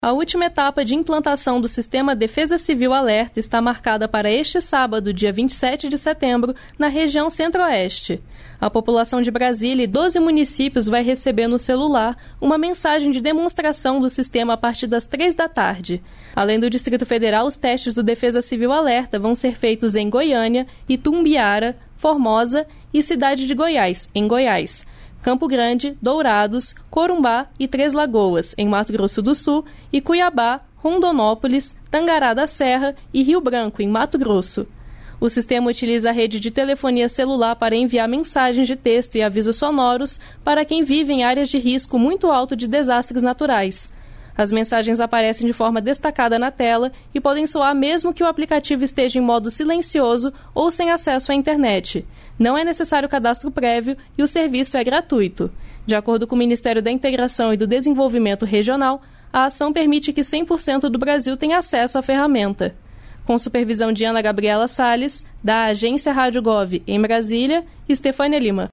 A última etapa de implantação do Sistema Defesa Civil Alerta está marcada para este sábado, dia 27 de setembro, na região Centro-Oeste. A população de Brasília e 12 municípios vai receber no celular uma mensagem de demonstração do sistema a partir das 3 da tarde. Além do Distrito Federal, os testes do Defesa Civil Alerta vão ser feitos em Goiânia, Itumbiara, Formosa e Cidade de Goiás, em Goiás, Campo Grande, Dourados, Corumbá e Três Lagoas, em Mato Grosso do Sul, e Cuiabá, Rondonópolis, Tangará da Serra e Rio Branco, em Mato Grosso. O sistema utiliza a rede de telefonia celular para enviar mensagens de texto e avisos sonoros para quem vive em áreas de risco muito alto de desastres naturais. As mensagens aparecem de forma destacada na tela e podem soar mesmo que o aplicativo esteja em modo silencioso ou sem acesso à internet. Não é necessário cadastro prévio e o serviço é gratuito. De acordo com o Ministério da Integração e do Desenvolvimento Regional, a ação permite que 100% do Brasil tenha acesso à ferramenta. Com supervisão de Ana Gabriela Salles, da Agência Rádio Gov em Brasília, Estefânia Lima.